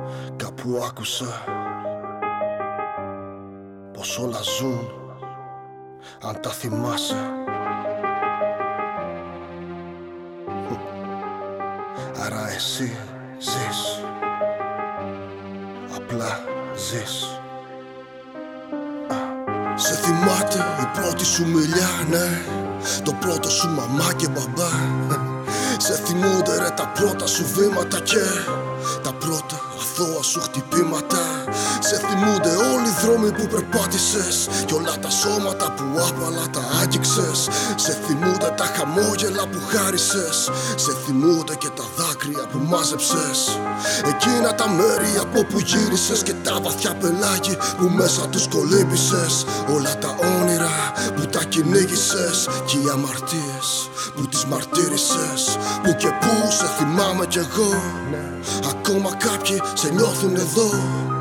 Κάπου άκουσα πως όλα ζουν αν τα θυμάσαι. Άρα εσύ ζεις, απλά ζεις. Σε θυμάται η πρώτη σου μιλιά, ναι, το πρώτο σου μαμά και μπαμπά. Σε θυμούνται ρε τα πρώτα σου βήματα και τα πρώτα αθώα σου χτυπήματα. Σε θυμούνται όλοι οι δρόμοι που περπάτησες και όλα τα σώματα που άπαλα τα άγγιξες. Σε θυμούνται τα χαμόγελα που χάρισες. Σε θυμούνται και τα δάκρυα που μάζεψες. Εκείνα τα μέρη από που γύρισες και τα βαθιά πελάγι που μέσα τους κολύμπησες. Όλα τα όνειρα που τα κυνήγησες και οι αμαρτίες που τις μαρτύρησες. Που και που σε θυμάμαι κι εγώ, ακόμα κάποιοι σε νιώθουν εδώ.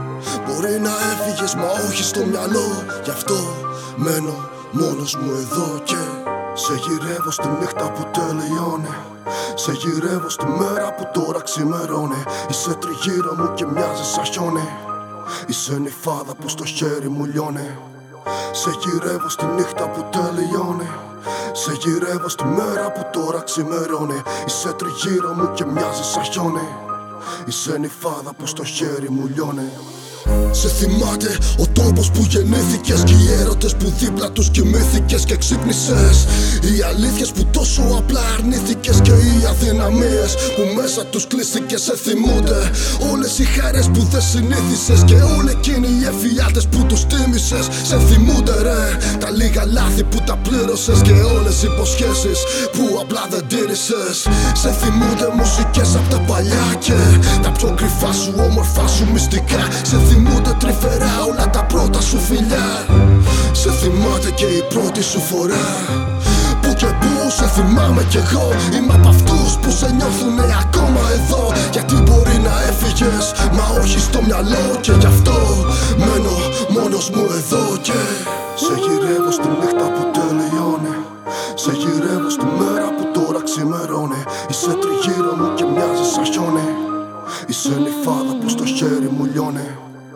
Μπορεί να έφυγες μα όχι στο μυαλό, γι' αυτό μένω μόνος μου εδώ και σε γυρεύω στη νύχτα που τελειώνει. Σε γυρεύω στη μέρα που τώρα ξημερώνει. Είσαι τριγύρω μου και μοιάζεις σαν χιόνι. Είσαι νυφάδα που στο χέρι μου λιώνει. Σε γυρεύω στη νύχτα που τελειώνει. Σε γυρεύω στη μέρα που τώρα ξημερώνει. Είσαι τριγύρω μου και μοιάζεις σαν χιόνι. Είσαι νυφάδα που στο χέρι μου λιώνει. Σε θυμάται ο τόπος που γεννήθηκες και οι έρωτες που δίπλα τους κοιμήθηκες και ξύπνησες. Οι αλήθειες που τόσο απλά αρνήθηκες και οι αδυναμίες που μέσα τους κλείστηκες. Σε θυμούνται όλες οι χαρές που δεν συνήθισες και όλοι εκείνοι οι εφιάλτες που τους τίμησες. Σε θυμούνται ρε τα λίγα λάθη που τα πλήρωσες και όλες οι υποσχέσεις που απλά δεν τήρησες. Σε θυμούνται μουσικές απ' τα παλιά και τα πιο κρυφά σου όμορφα σου μυστικά. Σε θυμούνται τρυφερά όλα τα πρώτα σου φιλιά. Σε θυμάται και η πρώτη σου φορά. Που και που σε θυμάμαι κι εγώ. Είμαι απ' αυτούς που σε νιώθουνε ακόμα εδώ. Γιατί μπορεί να έφυγες μα όχι στο μυαλό και γι' αυτό μένω μόνος μου εδώ και σε γυρεύω στη νύχτα που τελειώνει. Σε γυρεύω στη μέρα που τώρα ξημερώνει. Είσαι τριγύρω μου και μοιάζεις σαν χιόνι. Είσαι νυφάδα που στο χέρι μου λιώνει.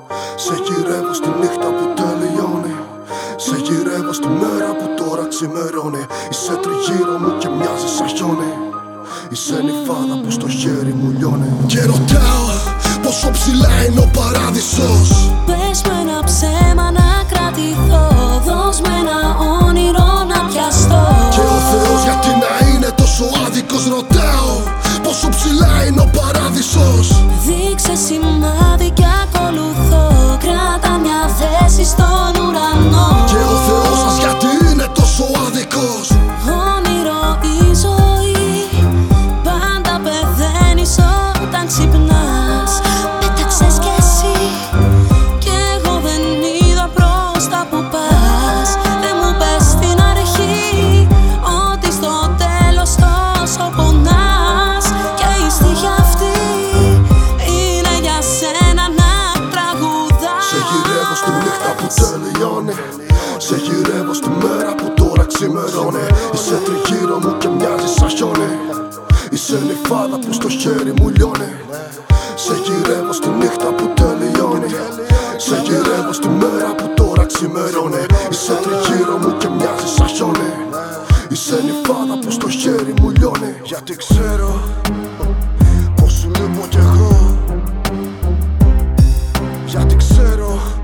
Σε γυρεύω στη νύχτα που τελειώνει. Σε γυρεύω στη μέρα που τώρα ξημερώνει. Είσαι τριγύρω μου και μοιάζεις σαν χιόνι. Είσαι νυφάδα που στο χέρι μου λιώνει. Και ρωτάω πόσο ψηλά είναι ο παράδεισος. Πες μου ένα ψέμα να κρατηθώ. Δώσ' μου ένα όνειρο να πιαστώ. Και ο Θεός γιατί να είναι τόσο άδικος, ρωτάω πόσο ψηλά είναι ο παράδεισος. Δείξε σημάδι και ακολουθώ. Κράτα μια θέση στον ουρανό. Και ο Θεός σας γιατί είναι τόσο άδικος. Όνειρο η ζωή πάντα πεθαίνεις όταν ξυπνάς. Πέταξες κι εσύ κι εγώ δεν είδα προς τα που πας. Δεν μου πες στην αρχή ότι στο τέλος τόσο πονάς. Και η στίχη αυτή είναι για σένα να τραγουδάς. Σε γυρεύω στη νύχτα που τελειώνει. Σε γυρεύω στη μέρα που τώρα ξημερώνει. Είσαι τριγύρω μου και μοιάζεις σαν χιόνι. Είσαι νυφάδα που στο χέρι μου λιώνει. Σε γυρεύω στη νύχτα που τελειώνει. Σε γυρεύω στη μέρα που τώρα ξημερώνει. Είσαι τριγύρω μου και μοιάζεις σαν χιόνι. Είσαι νυφάδα που στο χέρι μου λιώνει. Γιατί ξέρω πως σου λείπω κι εγώ. Γιατί ξέρω